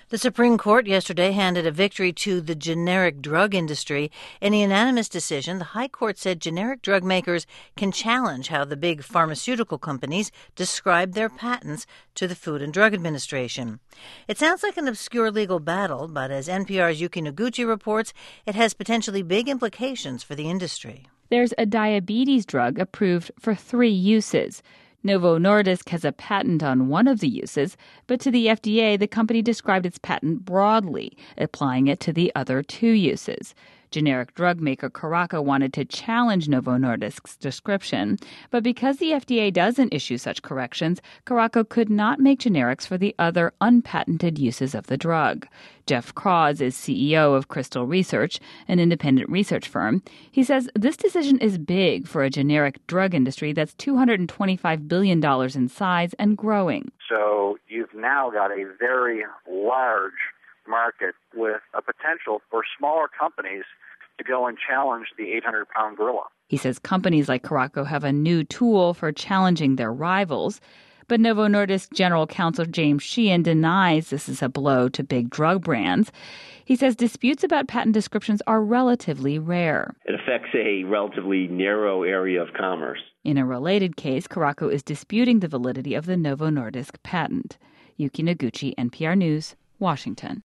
The Supreme Court yesterday handed a victory to the generic drug industry. In a unanimous decision, the High Court said generic drug makers can challenge how the big pharmaceutical companies describe their patents to the Food and Drug Administration. It sounds like an obscure legal battle, but as NPR's Yuki Noguchi reports, it has potentially big implications for the industry. There's a diabetes drug approved for 3 uses. Novo Nordisk has a patent on one of the uses, but to the FDA, the company described its patent broadly, applying it to the other 2 uses. Generic drug maker Caraco wanted to challenge Novo Nordisk's description, but because the FDA doesn't issue such corrections, Caraco could not make generics for the other unpatented uses of the drug. Jeff Kraws is CEO of Crystal Research, an independent research firm. He says this decision is big for a generic drug industry that's $225 billion in size and growing. So you've now got a very large market with a potential for smaller companies to go and challenge the 800-pound gorilla. He says companies like Caraco have a new tool for challenging their rivals. But Novo Nordisk General Counsel James Sheehan denies this is a blow to big drug brands. He says disputes about patent descriptions are relatively rare. It affects a relatively narrow area of commerce. In a related case, Caraco is disputing the validity of the Novo Nordisk patent. Yuki Noguchi, NPR News, Washington.